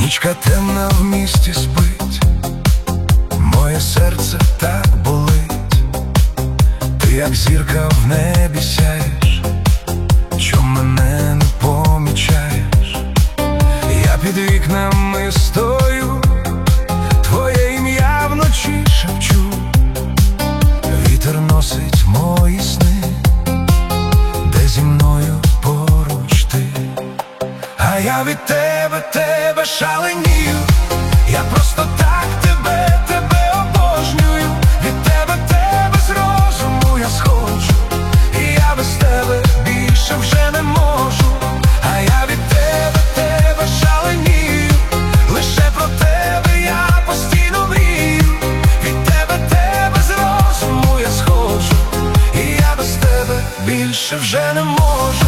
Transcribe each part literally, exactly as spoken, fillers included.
Нічка темна в місті спить, моє серце так болить. Ти як зірка в небі сяєш, чом мене не помічаєш? Я під вікнами стою, твоє ім'я вночі шепчу. Вітер носить мої сни, де зі мною поруч ти. А я від тебе, тебе шаленію, я просто так тебе, тебе обожнюю. Від тебе, тебе з розуму я сходжу, і я без тебе більше вже не можу. А я від тебе, тебе шаленію, лише про тебе я постійно мрію. Від тебе, тебе з розуму я сходжу, і я без тебе більше вже не можу.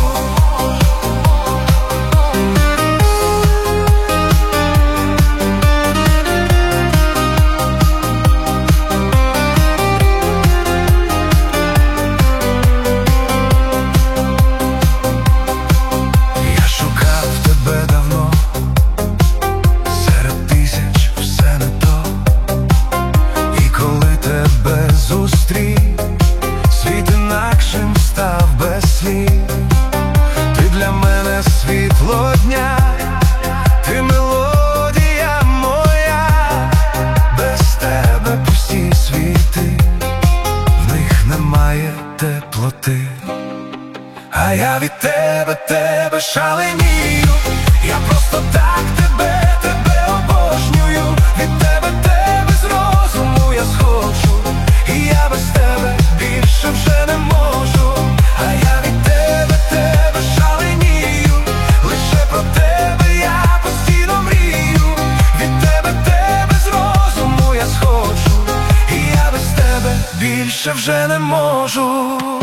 Світ інакшим став без слів. Ти для мене світло дня, ти мелодія моя. Без тебе пусті світи, в них немає теплоти. А я від тебе, тебе шаленію, я просто так тебе, тебе обожнюю. Від тебе, тебе з розуму я сходжу, і я без тебе більше вже не можу. А я від тебе, тебе шаленію, лише про тебе я постійно мрію. Від тебе, тебе з розуму я сходжу, і я без тебе більше вже не можу.